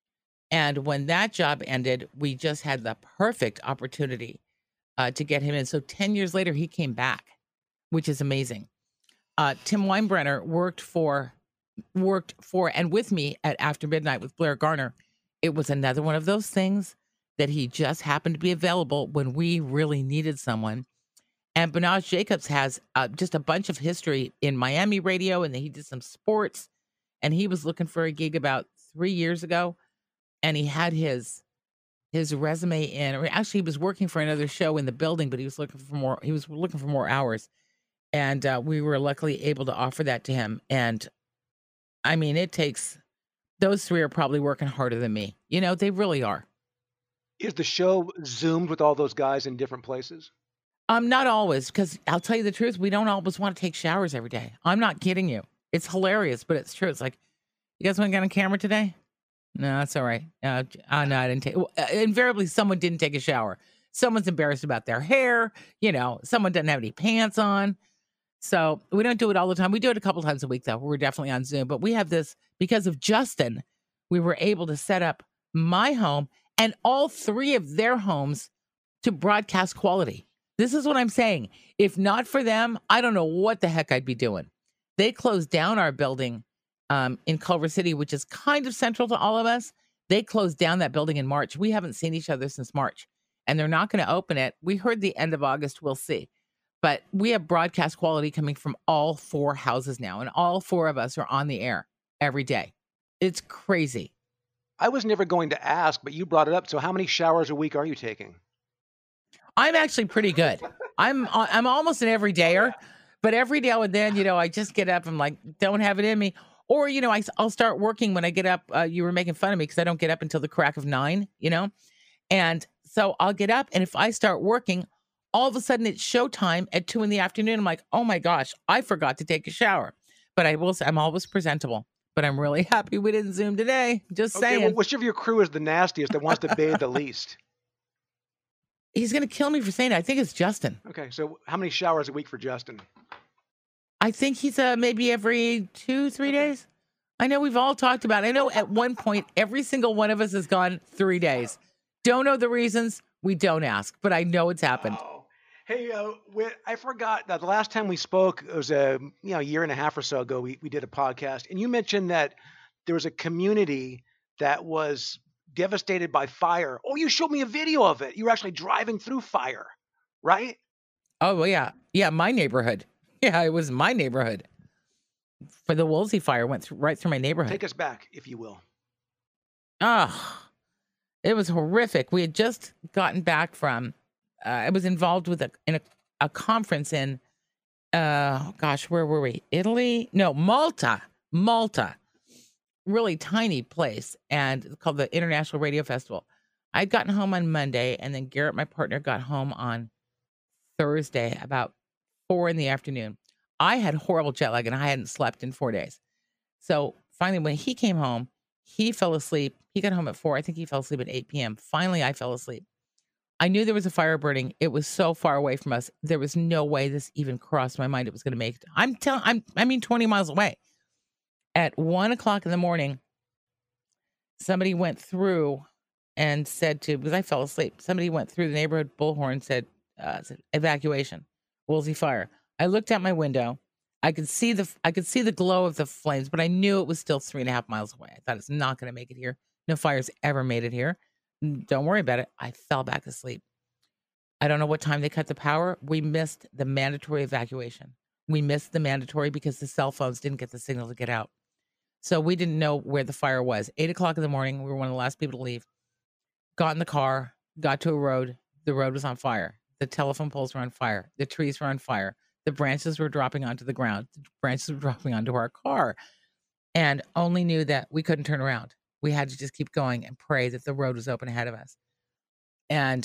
Speaker 3: And when that job ended, we just had the perfect opportunity uh, to get him in. So ten years later, he came back, which is amazing. Uh, Tim Weinbrenner worked for, worked for and with me at After Midnight with Blair Garner. It was another one of those things that he just happened to be available when we really needed someone. And Benaj Jacobs has uh, just a bunch of history in Miami radio, and he did some sports. And he was looking for a gig about three years ago. And he had his his resume in. Or actually, he was working for another show in the building, but he was looking for more. He was looking for more hours, and uh, we were luckily able to offer that to him. And I mean, it takes those three are probably working harder than me. You know, they really are.
Speaker 2: Is the show Zoomed with all those guys in different places?
Speaker 3: Um, not always, because I'll tell you the truth, we don't always want to take showers every day. I'm not kidding you. It's hilarious, but it's true. It's like, you guys want to get on camera today? No, that's all right. Uh, uh, no, I didn't take. Well, uh, invariably, someone didn't take a shower. Someone's embarrassed about their hair. You know, someone doesn't have any pants on. So we don't do it all the time. We do it a couple times a week, though. We're definitely on Zoom. But we have this because of Justin. We were able to set up my home and all three of their homes to broadcast quality. This is what I'm saying. If not for them, I don't know what the heck I'd be doing. They closed down our building um, in Culver City, which is kind of central to all of us. They closed down that building in March. We haven't seen each other since March, and they're not going to open it. We heard the end of August. We'll see. But we have broadcast quality coming from all four houses now, and all four of us are on the air every day. It's crazy.
Speaker 2: I was never going to ask, but you brought it up. So how many showers a week are you taking?
Speaker 3: I'm actually pretty good. I'm I'm almost an everydayer, but every now and then, you know, I just get up. I'm like, don't have it in me. Or, you know, I, I'll start working when I get up. Uh, you were making fun of me because I don't get up until the crack of nine, you know? And so I'll get up, and if I start working, all of a sudden it's showtime at two in the afternoon. I'm like, oh my gosh, I forgot to take a shower. But I will say I'm always presentable. But I'm really happy we didn't Zoom today. Just
Speaker 2: Okay,
Speaker 3: saying.
Speaker 2: well, which of your crew is the nastiest that wants to bathe the least?
Speaker 3: He's going to kill me for saying it. I think it's Justin.
Speaker 2: Okay, so how many showers a week for Justin?
Speaker 3: I think he's uh, maybe every two, three days. I know we've all talked about it. I know at one point, every single one of us has gone three days. Don't know the reasons. We don't ask, but I know it's happened.
Speaker 2: Oh. Hey, uh, Whit, I forgot that the last time we spoke, it was a you know a year and a half or so ago, we, we did a podcast, and you mentioned that there was a community that was devastated by fire. Oh, you showed me a video of it. You were actually driving through fire, right?
Speaker 3: Oh, well, yeah. Yeah, my neighborhood. Yeah, it was my neighborhood. For the Woolsey fire went through, right through my neighborhood.
Speaker 2: Take us back, if you will.
Speaker 3: Oh, it was horrific. We had just gotten back from, uh, I was involved with a in a, a conference in, uh, gosh, where were we? Italy? No, Malta. Malta. Really tiny place, and it's called the International Radio Festival. I'd gotten home on Monday, and then Garrett, my partner, got home on Thursday about four in the afternoon. I had horrible jet lag, and I hadn't slept in four days. So finally, when he came home, he fell asleep. He got home at four. I think he fell asleep at eight p.m. Finally, I fell asleep. I knew there was a fire burning. It was so far away from us. There was no way this even crossed my mind it was going to make it. I'm telling, I'm, I mean, twenty miles away. At one o'clock in the morning, somebody went through and said to, because I fell asleep, somebody went through the neighborhood bullhorn, said, uh, said evacuation, Woolsey fire. I looked out my window. I could see the I could see the glow of the flames, but I knew it was still three and a half miles away. I thought it's not going to make it here. No fire's ever made it here. Don't worry about it. I fell back asleep. I don't know what time they cut the power. We missed the mandatory evacuation. We missed the mandatory because the cell phones didn't get the signal to get out. So we didn't know where the fire was. Eight o'clock in the morning, we were one of the last people to leave. Got in the car, got to a road. The road was on fire. The telephone poles were on fire. The trees were on fire. The branches were dropping onto the ground. The branches were dropping onto our car. And only knew that we couldn't turn around. We had to just keep going and pray that the road was open ahead of us. And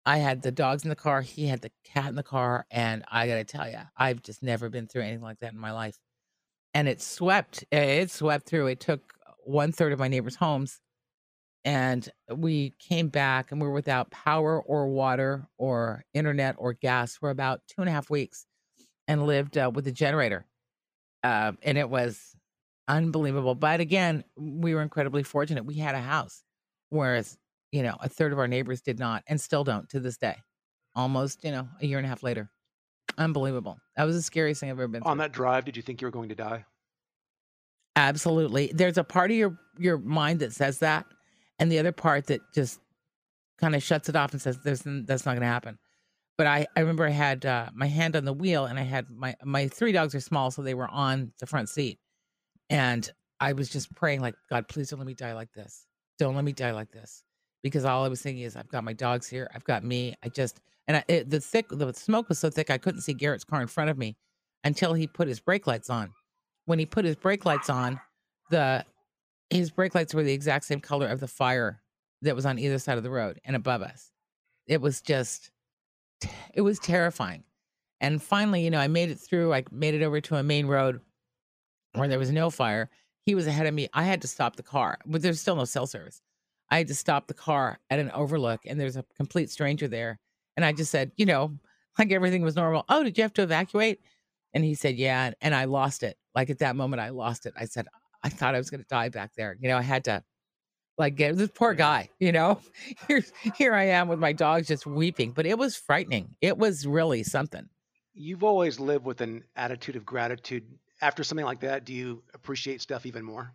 Speaker 3: I had the dogs in the car. He had the cat in the car. And I got to tell you, I've just never been through anything like that in my life. And it swept, it swept through. It took one third of my neighbors' homes. And we came back and we were without power or water or internet or gas for about two and a half weeks and lived uh, with a generator. Uh, and it was unbelievable. But again, we were incredibly fortunate. We had a house, whereas, you know, a third of our neighbors did not and still don't to this day, almost, you know, a year and a half later. Unbelievable. That was the scariest thing I've ever been through.
Speaker 2: On that drive, did you think you were going to die?
Speaker 3: Absolutely. There's a part of your, your mind that says that, and the other part that just kind of shuts it off and says, "There's that's not going to happen." But I, I remember I had uh, my hand on the wheel, and I had my, my three dogs are small, so they were on the front seat. And I was just praying, like, God, please don't let me die like this. Don't let me die like this. Because all I was thinking is, I've got my dogs here. I've got me. I just, and I, it, the thick, the smoke was so thick, I couldn't see Garrett's car in front of me until he put his brake lights on. When he put his brake lights on, the his brake lights were the exact same color of the fire that was on either side of the road and above us. It was just, it was terrifying. And finally, you know, I made it through. I made it over to a main road where there was no fire. He was ahead of me. I had to stop the car, but there's still no cell service. I had to stop the car at an overlook, and there's a complete stranger there. And I just said, you know, like everything was normal. "Oh, did you have to evacuate?" And he said, "Yeah." And I lost it. Like at that moment, I lost it. I said, I thought I was going to die back there. You know, I had to like get this poor guy, you know, here, here I am with my dogs just weeping, but it was frightening. It was really something.
Speaker 2: You've always lived with an attitude of gratitude. After something like that, do you appreciate stuff even more?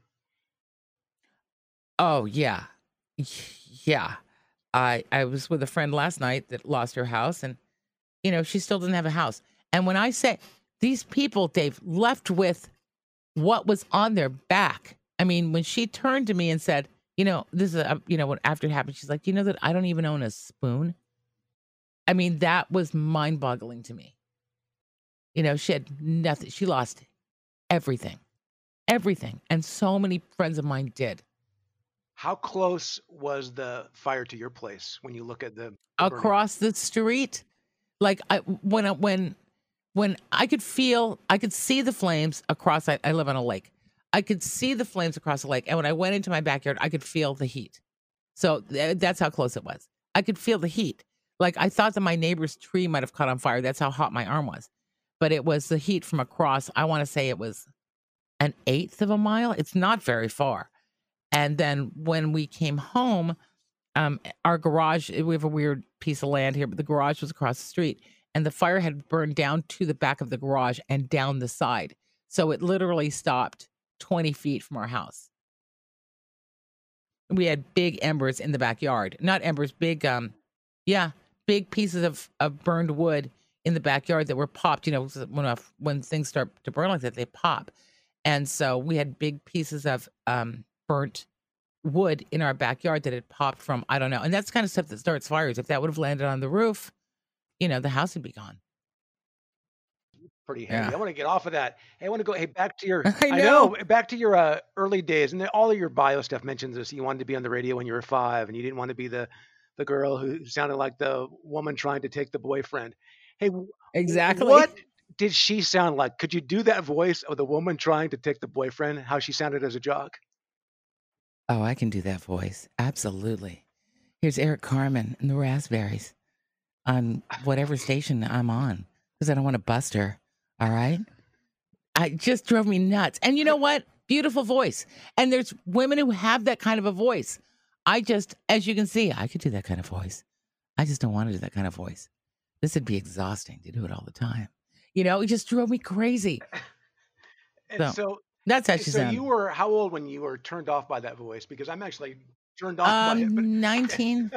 Speaker 3: Oh, yeah. Yeah. I I was with a friend last night that lost her house, and, you know, she still doesn't have a house. And when I say these people, Dave, left with what was on their back. I mean, when she turned to me and said, you know, this is, a, you know, when after it happened, she's like, "You know that I don't even own a spoon?" I mean, that was mind boggling to me. You know, she had nothing. She lost everything, everything. And so many friends of mine did.
Speaker 2: How close was the fire to your place when you look at the, the burning?
Speaker 3: Across the street? Like I, when, I, when, when I could feel, I could see the flames across, I, I live on a lake. I could see the flames across the lake. And when I went into my backyard, I could feel the heat. So th- that's how close it was. I could feel the heat. Like I thought that my neighbor's tree might have caught on fire. That's how hot my arm was. But it was the heat from across. I want to say it was an eighth of a mile. It's not very far. And then when we came home, um, our garage, we have a weird piece of land here, but the garage was across the street. And the fire had burned down to the back of the garage and down the side. So it literally stopped twenty feet from our house. We had big embers in the backyard. Not embers, big, um, yeah, big pieces of, of burned wood in the backyard that were popped. You know, when, uh, when things start to burn like that, they pop. And so we had big pieces of um, burnt wood in our backyard that had popped from, I don't know. And that's the kind of stuff that starts fires. If that would have landed on the roof, you know, the house would be gone.
Speaker 2: Pretty heavy.
Speaker 3: Yeah.
Speaker 2: I want to get off of that. Hey, I want to go. Hey, back to your.
Speaker 3: I know.
Speaker 2: Back to your uh, early days, and then all of your bio stuff mentions this. You wanted to be on the radio when you were five, and you didn't want to be the, the girl who sounded like the woman trying to take the boyfriend. Hey,
Speaker 3: Exactly.
Speaker 2: What did she sound like? Could you do that voice of the woman trying to take the boyfriend? How she sounded as a jock?
Speaker 3: Oh, I can do that voice. Absolutely. Here's Eric Carmen and the Raspberries on whatever station I'm on, because I don't want to bust her. All right. I just drove me nuts. And you know what? Beautiful voice. And there's women who have that kind of a voice. I just, as you can see, I could do that kind of voice. I just don't want to do that kind of voice. This would be exhausting to do it all the time. You know, it just drove me crazy.
Speaker 2: And so,
Speaker 3: so that's how she
Speaker 2: so
Speaker 3: sounded.
Speaker 2: you were how old when you were turned off by that voice? Because I'm actually turned off
Speaker 3: Um,
Speaker 2: by it. But
Speaker 3: nineteen.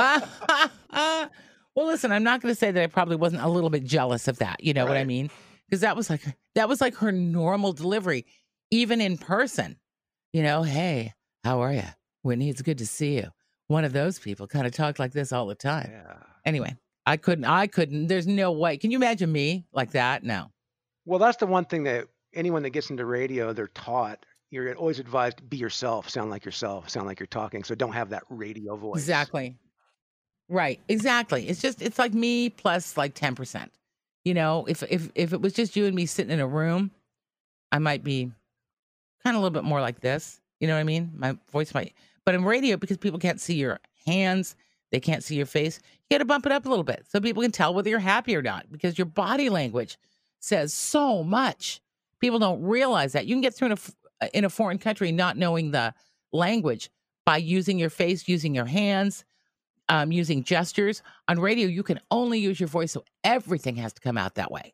Speaker 3: Well, listen, I'm not going to say that I probably wasn't a little bit jealous of that. You know what I
Speaker 2: Right.
Speaker 3: mean? Because that was like that was like her normal delivery, even in person. You know, "Hey, how are you, Whitney? It's good to see you." One of those people kind of talked like this all the time.
Speaker 2: Yeah.
Speaker 3: Anyway, I couldn't. I couldn't. There's no way. Can you imagine me like that? No.
Speaker 2: Well, that's the one thing that anyone that gets into radio, they're taught. You're always advised, be yourself, sound like yourself, sound like you're talking. So don't have that radio voice.
Speaker 3: Exactly. Right. Exactly. It's just, it's like me plus like ten percent. You know, if, if, if it was just you and me sitting in a room, I might be kind of a little bit more like this. You know what I mean? My voice might, but in radio, because people can't see your hands, they can't see your face, you got to bump it up a little bit so people can tell whether you're happy or not, because your body language says so much. People don't realize that. You can get through in a, in a foreign country not knowing the language by using your face, using your hands, um, using gestures. On radio, you can only use your voice, so everything has to come out that way.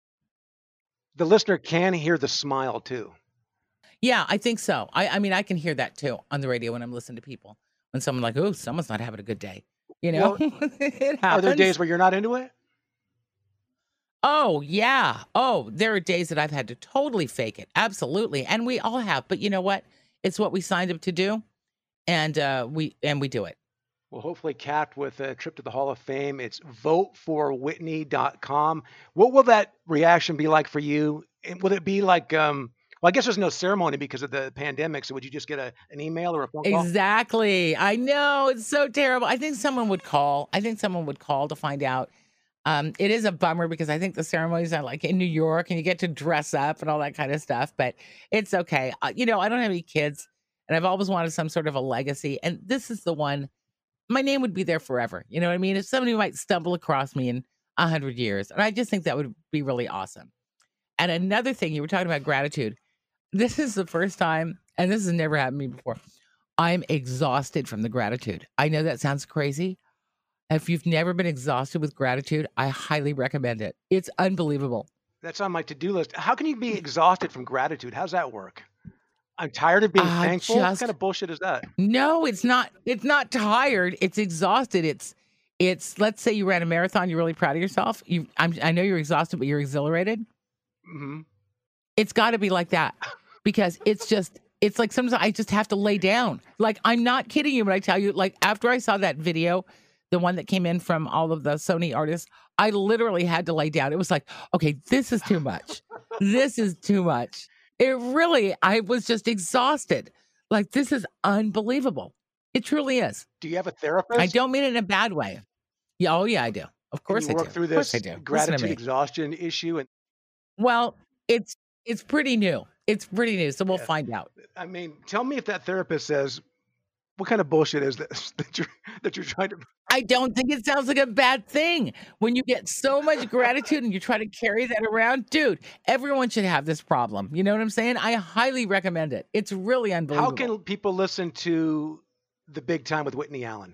Speaker 2: The listener can hear the smile too.
Speaker 3: Yeah, I think so. I, I mean, I can hear that too on the radio when I'm listening to people. When someone like, oh, someone's not having a good day. You know,
Speaker 2: Well,
Speaker 3: it happens.
Speaker 2: Are there days where you're not into it?
Speaker 3: Oh, yeah. Oh, there are days that I've had to totally fake it. Absolutely. And we all have. But you know what? It's what we signed up to do. And uh, we and we do it.
Speaker 2: Well, hopefully capped with a trip to the Hall of Fame. It's vote for whitney dot com. What will that reaction be like for you? And will it be like, um, well, I guess there's no ceremony because of the pandemic. So would you just get a, an email or a phone call?
Speaker 3: Exactly. I know. It's so terrible. I think someone would call. I think someone would call to find out. Um, it is a bummer because I think the ceremonies are like in New York and you get to dress up and all that kind of stuff. But it's okay. Uh, you know, I don't have any kids and I've always wanted some sort of a legacy. And this is the one. My name would be there forever. You know what I mean? If somebody might stumble across me in a hundred years. And I just think that would be really awesome. And another thing, you were talking about gratitude. This is the first time, and this has never happened to me before, I'm exhausted from the gratitude. I know that sounds crazy. If you've never been exhausted with gratitude, I highly recommend it. It's unbelievable.
Speaker 2: That's on my to-do list. How can you be exhausted from gratitude? How's that work? I'm tired of being
Speaker 3: Uh,
Speaker 2: thankful. What
Speaker 3: just-
Speaker 2: kind of bullshit is that?
Speaker 3: No, it's not. It's not tired. It's exhausted. It's, it's. Let's say you ran a marathon. You're really proud of yourself. You, I'm, I know you're exhausted, but you're exhilarated.
Speaker 2: hmm
Speaker 3: It's got to be like that because it's just. It's like sometimes I just have to lay down. Like, I'm not kidding you when I tell you. Like, after I saw that video, the one that came in from all of the Sony artists, I literally had to lay down. It was like, okay, this is too much. This is too much. It really, I was just exhausted. Like, this is unbelievable. It truly is.
Speaker 2: Do you have a therapist?
Speaker 3: I don't mean it in a bad way. Yeah, oh yeah, I do. Of
Speaker 2: Can
Speaker 3: course
Speaker 2: you
Speaker 3: I do.
Speaker 2: work through
Speaker 3: Of course
Speaker 2: this
Speaker 3: I do. Listen to
Speaker 2: gratitude
Speaker 3: me.
Speaker 2: exhaustion issue? And
Speaker 3: Well, it's it's pretty new. It's pretty new, so we'll
Speaker 2: Yeah.
Speaker 3: find out.
Speaker 2: I mean, tell me if that therapist says, "What kind of bullshit is this that you're that you're trying to?"
Speaker 3: I don't think it sounds like a bad thing when you get so much gratitude and you try to carry that around. Dude, everyone should have this problem. You know what I'm saying? I highly recommend it. It's really unbelievable.
Speaker 2: How can people listen to the Big Time with Whitney Allen?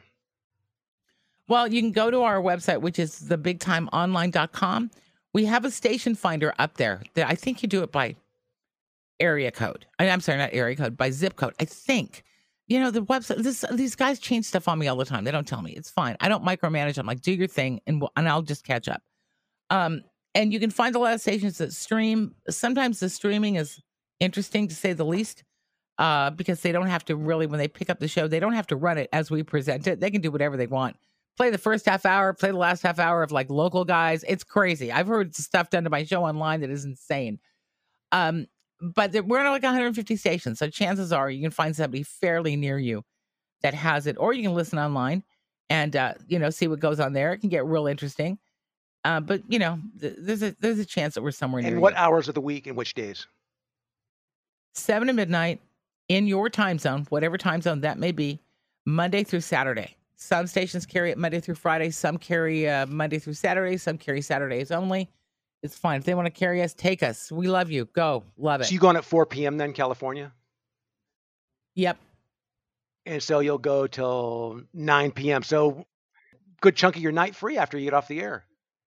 Speaker 3: Well, you can go to our website, which is the big time online dot com. We have a station finder up there that I think you do it by area code. I- I'm sorry, not area code, by zip code. I think. You know, the website, this, these guys change stuff on me all the time. They don't tell me. It's fine. I don't micromanage. I'm like, do your thing and, we'll, and I'll just catch up. Um, and you can find a lot of stations that stream. Sometimes the streaming is interesting, to say the least, uh, because they don't have to really, when they pick up the show, they don't have to run it as we present it. They can do whatever they want. Play the first half hour, play the last half hour of like local guys. It's crazy. I've heard stuff done to my show online that is insane. Um, but there- we're on like one hundred fifty stations. So chances are you can find somebody fairly near you that has it, or you can listen online and, uh, you know, see what goes on there. It can get real interesting. Uh, but you know, th- there's a, there's a chance that we're somewhere near
Speaker 2: And what
Speaker 3: you.
Speaker 2: hours of the week and which days?
Speaker 3: seven to midnight in your time zone, whatever time zone that may be, Monday through Saturday. Some stations carry it Monday through Friday. Some carry uh, Monday through Saturday. Some carry Saturdays only. It's fine. If they want to carry us, take us. We love you. Go. Love it.
Speaker 2: So you going at four p.m. then, California?
Speaker 3: Yep.
Speaker 2: And so you'll go till nine p.m. So good chunk of your night free after you get off the air.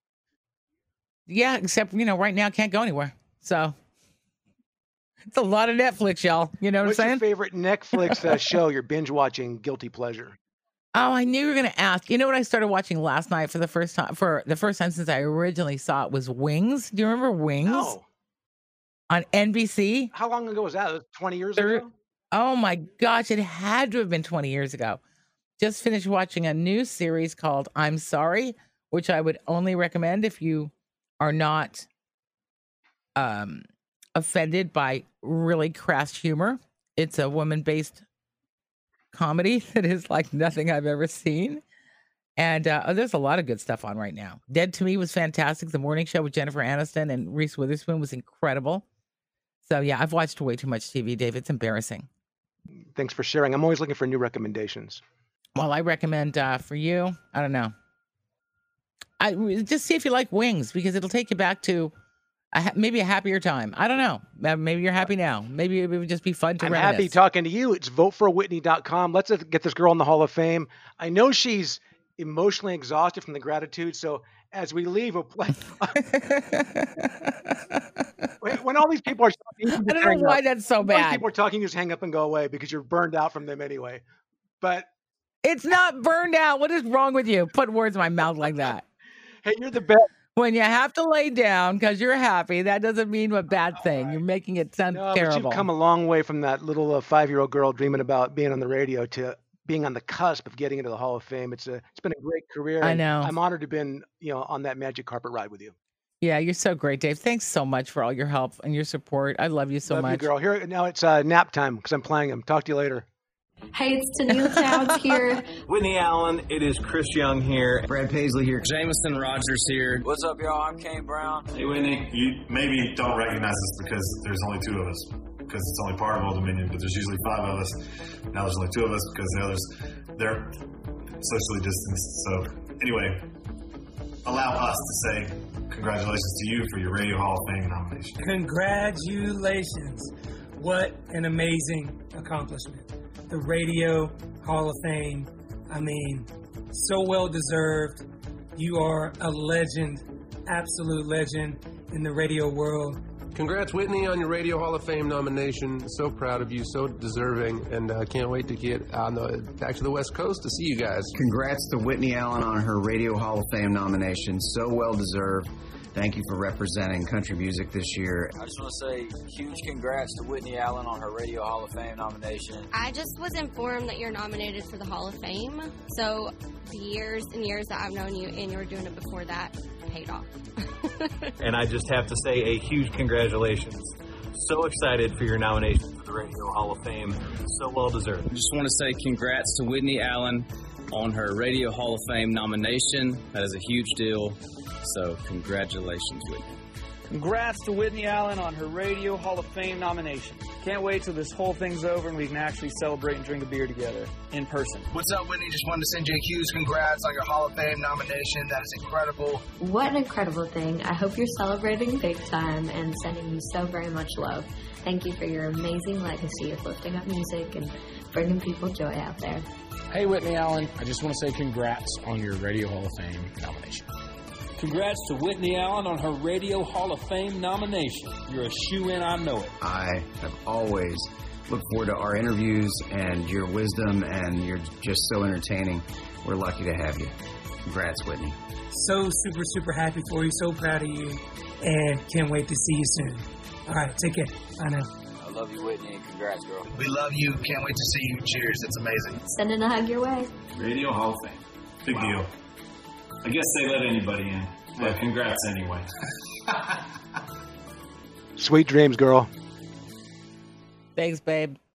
Speaker 3: Yeah, except, you know, right now I can't go anywhere. So it's a lot of Netflix, y'all. You know what
Speaker 2: What's
Speaker 3: I'm
Speaker 2: your
Speaker 3: saying?
Speaker 2: favorite Netflix uh, show you're binge watching guilty pleasure?
Speaker 3: Oh, I knew you were going to ask. You know what I started watching last night for the first time, for the first time since I originally saw it, was Wings. Do you remember Wings
Speaker 2: No.
Speaker 3: on N B C?
Speaker 2: How long ago was that? Was it twenty years
Speaker 3: Thir-
Speaker 2: ago?
Speaker 3: Oh my gosh, it had to have been twenty years ago. Just finished watching a new series called I'm Sorry, which I would only recommend if you are not um, offended by really crass humor. It's a woman-based comedy that is like nothing I've ever seen. And uh, oh, there's a lot of good stuff on right now. Dead to Me was fantastic. The Morning Show with Jennifer Aniston and Reese Witherspoon was incredible. So, yeah, I've watched way too much T V, Dave. It's embarrassing.
Speaker 2: Thanks for sharing. I'm always looking for new recommendations.
Speaker 3: Well, I recommend uh, for you, I don't know. I just see if you like Wings, because it'll take you back to a, ha- maybe a happier time. I don't know. Maybe you're happy now. Maybe it would just be fun to
Speaker 2: I'm
Speaker 3: reminisce.
Speaker 2: happy talking to you. It's vote for whitney dot com. Let's uh, get this girl in the Hall of Fame. I know she's emotionally exhausted from the gratitude. So as we leave, we'll play. When all these people are talking,
Speaker 3: I don't know why
Speaker 2: up.
Speaker 3: that's so
Speaker 2: When all these
Speaker 3: bad.
Speaker 2: people are talking, you just hang up and go away because you're burned out from them anyway. But
Speaker 3: It's not burned out. What is wrong with you? Put words in my mouth like that.
Speaker 2: hey, you're the best.
Speaker 3: When you have to lay down because you're happy, that doesn't mean a bad thing. You're making it sound
Speaker 2: No, but
Speaker 3: terrible.
Speaker 2: you've come a long way from that little uh, five-year-old girl dreaming about being on the radio to being on the cusp of getting into the Hall of Fame. It's a, it's been a great career.
Speaker 3: I
Speaker 2: and
Speaker 3: know.
Speaker 2: I'm honored to have been, you know, on that magic carpet ride with you.
Speaker 3: Yeah, you're so great, Dave. Thanks so much for all your help and your support. I love you so
Speaker 2: Love
Speaker 3: much.
Speaker 2: you, girl. Here now it's uh, nap time because I'm playing them. Talk to you later.
Speaker 6: Hey, it's Tennille Towns here.
Speaker 8: Whitney Allen, it is Chris Young here.
Speaker 9: Brad Paisley here.
Speaker 10: Jameson Rogers here.
Speaker 11: What's up, y'all? I'm Kane Brown.
Speaker 12: Hey, Whitney. You maybe don't recognize us because there's only two of us, because it's only part of Old Dominion, but there's usually five of us. Now there's only two of us because the others, they're socially distanced. So anyway, allow us to say congratulations to you for your Radio Hall of Fame nomination.
Speaker 13: Congratulations. What an amazing accomplishment. The Radio Hall of Fame, I mean, so well deserved. You are a legend, absolute legend in the radio world.
Speaker 14: Congrats, Whitney, on your Radio Hall of Fame nomination. So proud of you, so deserving, and I uh, can't wait to get on the back to the West Coast to see you guys.
Speaker 9: Congrats to Whitney Allen on her Radio Hall of Fame nomination. So well deserved. Thank you for representing country music this year.
Speaker 11: I just want to say huge congrats to Whitney Allen on her Radio Hall of Fame nomination.
Speaker 15: I just was informed that you're nominated for the Hall of Fame. So the years and years that I've known you, and you were doing it before that, paid off.
Speaker 8: And I just have to say a huge congratulations. So excited for your nomination for the Radio Hall of Fame. So well deserved.
Speaker 10: I just want to say congrats to Whitney Allen on her Radio Hall of Fame nomination. That is a huge deal. So congratulations, Whitney.
Speaker 16: Congrats to Whitney Allen on her Radio Hall of Fame nomination. Can't wait till this whole thing's over and we can actually celebrate and drink a beer together in person.
Speaker 17: What's up, Whitney? Just wanted to send you a huge congrats on your Hall of Fame nomination. That is incredible.
Speaker 18: What an incredible thing. I hope you're celebrating big time and sending you so very much love. Thank you for your amazing legacy of lifting up music and bringing people joy out there.
Speaker 19: Hey, Whitney Allen. I just want to say congrats on your Radio Hall of Fame nomination.
Speaker 20: Congrats to Whitney Allen on her Radio Hall of Fame nomination. You're a shoo-in, I know it.
Speaker 9: I have always looked forward to our interviews and your wisdom, and you're just so entertaining. We're lucky to have you. Congrats, Whitney.
Speaker 13: So super, super happy for you. So proud of you. And can't wait to see you soon. All right, take care. Bye now.
Speaker 11: I love you, Whitney, and congrats, girl.
Speaker 17: We love you. Can't wait to see you. Cheers. It's amazing.
Speaker 18: Sending a hug your way.
Speaker 12: Radio Hall of Fame. Big wow. deal. I guess they let anybody in, but congrats anyway.
Speaker 2: Sweet dreams, girl.
Speaker 3: Thanks, babe.